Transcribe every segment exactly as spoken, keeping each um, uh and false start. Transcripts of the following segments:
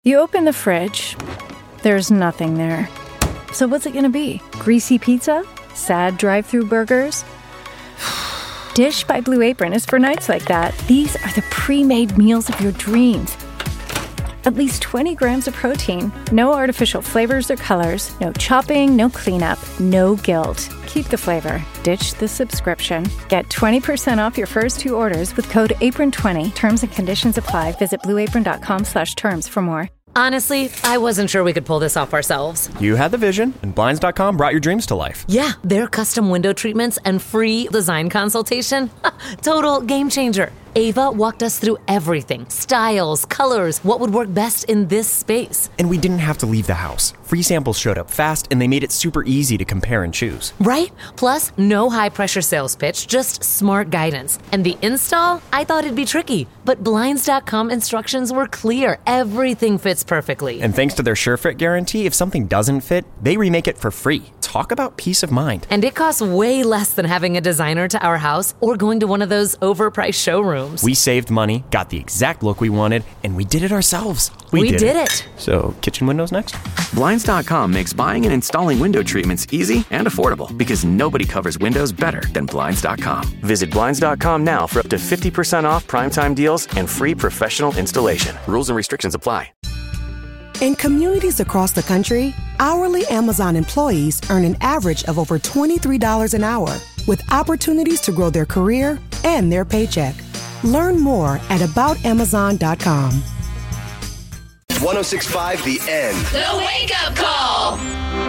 You open the fridge, there's nothing there. So what's it gonna be? Greasy pizza? Sad drive-thru burgers? Dish by Blue Apron is for nights like that. These are the pre-made meals of your dreams. At least twenty grams of protein, no artificial flavors or colors, no chopping, no cleanup, no guilt. Keep the flavor. Ditch the subscription. Get twenty percent off your first two orders with code apron twenty. Terms and conditions apply. Visit blueapron.com slash terms for more. Honestly, I wasn't sure we could pull this off ourselves. You had the vision, and Blinds dot com brought your dreams to life. Yeah, their custom window treatments and free design consultation. Total game changer. Ava walked us through everything. Styles, colors, what would work best in this space. And we didn't have to leave the house. Free samples showed up fast, and they made it super easy to compare and choose. Right? Plus, no high-pressure sales pitch, just smart guidance. And the install? I thought it'd be tricky, but Blinds dot com instructions were clear. Everything fits perfectly. And thanks to their SureFit guarantee, if something doesn't fit, they remake it for free. Talk about peace of mind. And it costs way less than having a designer to our house or going to one of those overpriced showrooms. We saved money, got the exact look we wanted, and we did it ourselves. We, we did, did it. it. So, kitchen windows next? Blinds dot com makes buying and installing window treatments easy and affordable because nobody covers windows better than Blinds dot com. Visit Blinds dot com now for up to fifty percent off primetime deals and free professional installation. Rules and restrictions apply. In communities across the country, hourly Amazon employees earn an average of over twenty-three dollars an hour, with opportunities to grow their career and their paycheck. Learn more at about amazon dot com. one oh six point five The End. The Wake Up Call.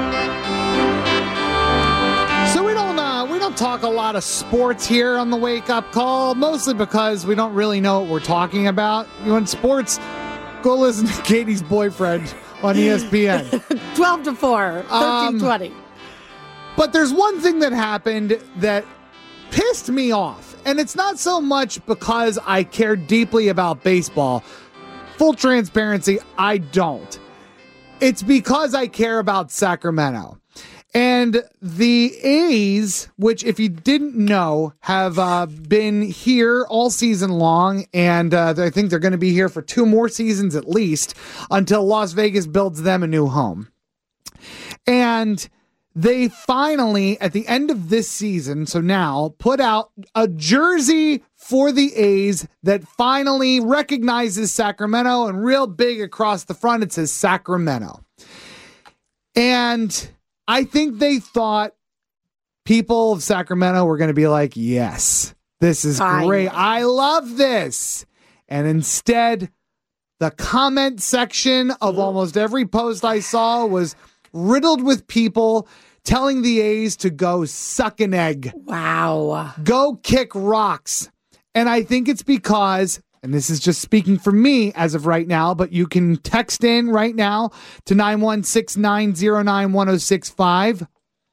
So we don't uh, we don't talk a lot of sports here on the Wake Up Call, mostly because we don't really know what we're talking about. You want sports? Go listen to Katie's Boyfriend on E S P N. twelve to four, thirteen twenty. Um, but there's one thing that happened that pissed me off. And it's not so much because I care deeply about baseball. Full transparency, I don't. It's because I care about Sacramento. And the A's, which if you didn't know, have uh, been here all season long. And uh, I think they're going to be here for two more seasons at least until Las Vegas builds them a new home. And they finally, at the end of this season, so now, put out a jersey for the A's that finally recognizes Sacramento, and real big across the front, it says Sacramento. And I think they thought people of Sacramento were going to be like, yes, this is great. I love this. And instead, the comment section of almost every post I saw was riddled with people telling the A's to go suck an egg. Wow. Go kick rocks. And I think it's because, and this is just speaking for me as of right now, but you can text in right now to nine one six, nine zero nine, one oh six five.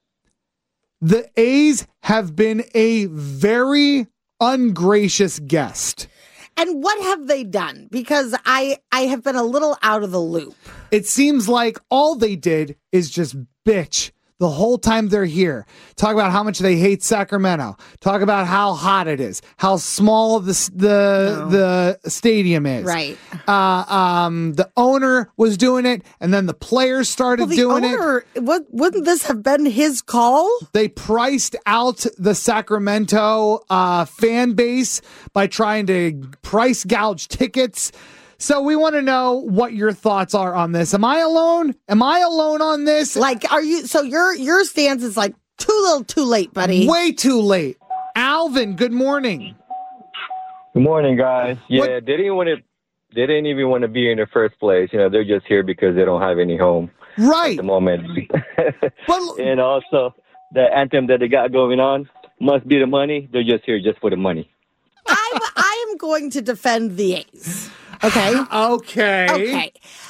The A's have been a very ungracious guest. And what have they done? Because I, I have been a little out of the loop. It seems like all they did is just bitch the whole time they're here. Talk about how much they hate Sacramento. Talk about how hot it is, how small the the no. the stadium is. Right. Uh, um, the owner was doing it, and then the players started well, the doing owner, it. What, wouldn't this have been his call? They priced out the Sacramento uh, fan base by trying to price gouge tickets. So we want to know what your thoughts are on this. Am I alone? Am I alone on this? Like, are you? So your your stance is like too little, too late, buddy. Way too late. Alvin, good morning. Good morning, guys. Yeah, what? they didn't even want to. They didn't even want to be in the first place. You know, they're just here because they don't have any home right at the moment. But, and also the anthem that they got going on must be the money. They're just here just for the money. I'm I am going to defend the A's. Okay. Okay. Okay.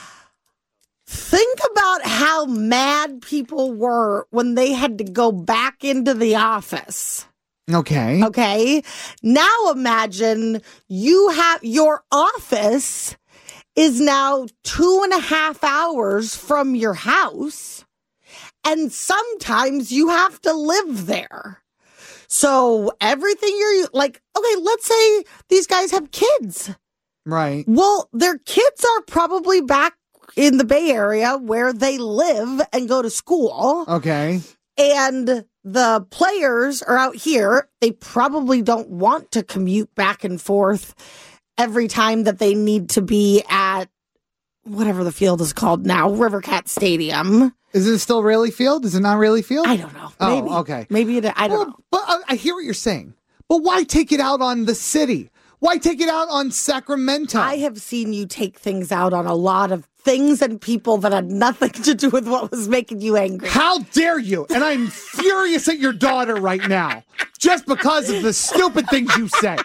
Think about how mad people were when they had to go back into the office. Okay. Okay. Now imagine you have your office is now two and a half hours from your house, and sometimes you have to live there. So everything you're like, okay, let's say these guys have kids. Right. Well, their kids are probably back in the Bay Area where they live and go to school. Okay. And the players are out here. They probably don't want to commute back and forth every time that they need to be at whatever the field is called now, Rivercat Stadium. Is it still Rayleigh Field? Is it not Rayleigh Field? I don't know. Oh, Maybe. okay. Maybe it, I don't well, know. But I, I hear what you're saying. But why take it out on the city? Why take it out on Sacramento? I have seen you take things out on a lot of things and people that had nothing to do with what was making you angry. How dare you? And I'm furious at your daughter right now just because of the stupid things you say.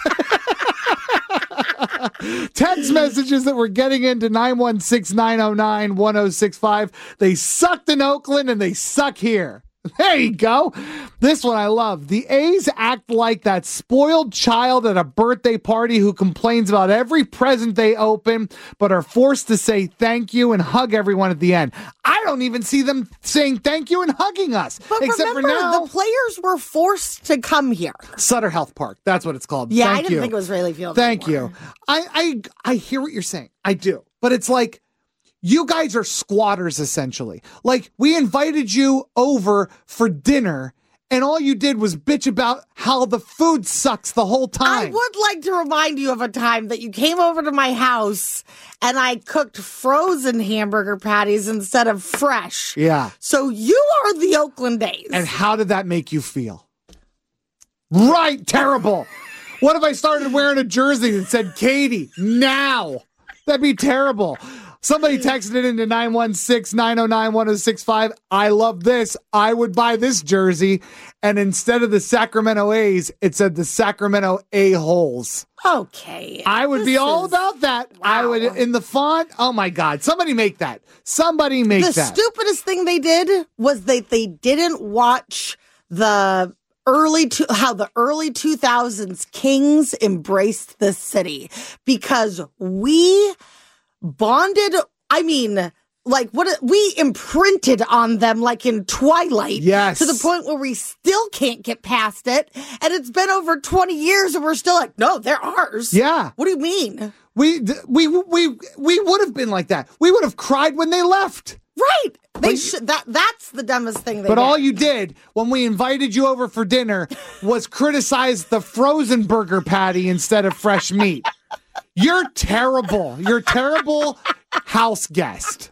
Text messages that we're getting into nine one six, nine oh nine, one oh six five. They sucked in Oakland and they suck here. There you go. This one I love. The A's act like that spoiled child at a birthday party who complains about every present they open, but are forced to say thank you and hug everyone at the end. I don't even see them saying thank you and hugging us. But except remember, for now, the players were forced to come here. Sutter Health Park. That's what it's called. Yeah, thank I didn't you. think it was Rayleigh Field. Thank anymore. you. I, I I hear what you're saying. I do. But it's like, you guys are squatters, essentially. Like, we invited you over for dinner, and all you did was bitch about how the food sucks the whole time. I would like to remind you of a time that you came over to my house, and I cooked frozen hamburger patties instead of fresh. Yeah. So you are the Oakland A's. And how did that make you feel? Right, terrible. What if I started wearing a jersey that said Katie now? That'd be terrible. Somebody texted it into nine one six, nine oh nine, one oh six five. I love this. I would buy this jersey. And instead of the Sacramento A's, it said the Sacramento A-holes. Okay. I would this be all is- about that. Wow. I would, in the font. Oh my God. Somebody make that. Somebody make the that. stupidest thing they did was that they didn't watch the early to how the early two thousands Kings embraced the city, because we bonded. I mean, like what we imprinted on them, like in Twilight. Yes. To the point where we still can't get past it, and it's been over twenty years, and we're still like, no, they're ours. Yeah. What do you mean? We, we, we, we would have been like that. We would have cried when they left. Right. They But- should. That that's the dumbest thing they But did. all you did when we invited you over for dinner was criticize the frozen burger patty instead of fresh meat. You're terrible. You're a terrible house guest.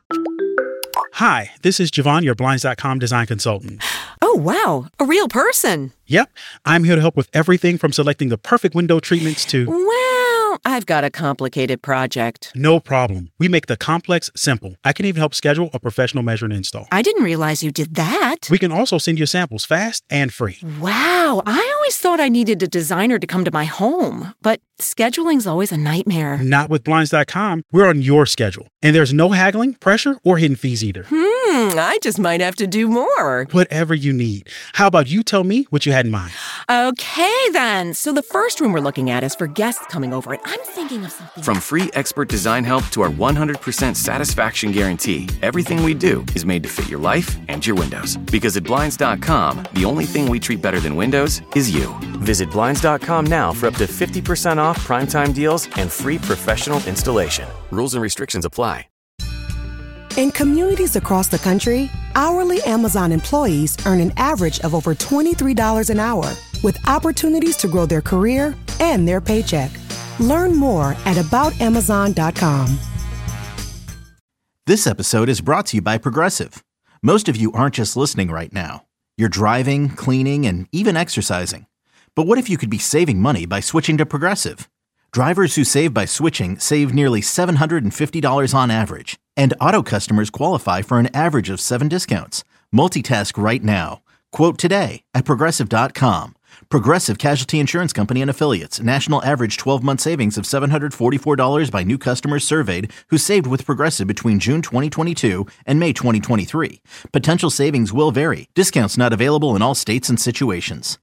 Hi, this is Javon, your Blinds dot com design consultant. Oh, wow. A real person. Yep, I'm here to help with everything from selecting the perfect window treatments to... Well, I've got a complicated project. No problem. We make the complex simple. I can even help schedule a professional measure and install. I didn't realize you did that. We can also send you samples fast and free. Wow. I always thought I needed a designer to come to my home, but scheduling's always a nightmare. Not with Blinds dot com. We're on your schedule. And there's no haggling, pressure, or hidden fees either. Hmm, I just might have to do more. Whatever you need. How about you tell me what you had in mind? Okay, then. So the first room we're looking at is for guests coming over, and I'm thinking of something. From free expert design help to our one hundred percent satisfaction guarantee, everything we do is made to fit your life and your windows. Because at Blinds dot com, the only thing we treat better than windows is you. Visit Blinds dot com now for up to fifty percent off primetime deals and free professional installation. Rules and restrictions apply. In communities across the country, hourly Amazon employees earn an average of over twenty-three dollars an hour, with opportunities to grow their career and their paycheck. Learn more at about amazon dot com. This episode is brought to you by Progressive. Most of you aren't just listening right now. You're driving, cleaning, and even exercising. But what if you could be saving money by switching to Progressive? Drivers who save by switching save nearly seven hundred fifty dollars on average. And auto customers qualify for an average of seven discounts. Multitask right now. Quote today at progressive dot com. Progressive Casualty Insurance Company and Affiliates. National average twelve-month savings of seven hundred forty-four dollars by new customers surveyed who saved with Progressive between June twenty twenty-two and May twenty twenty-three. Potential savings will vary. Discounts not available in all states and situations.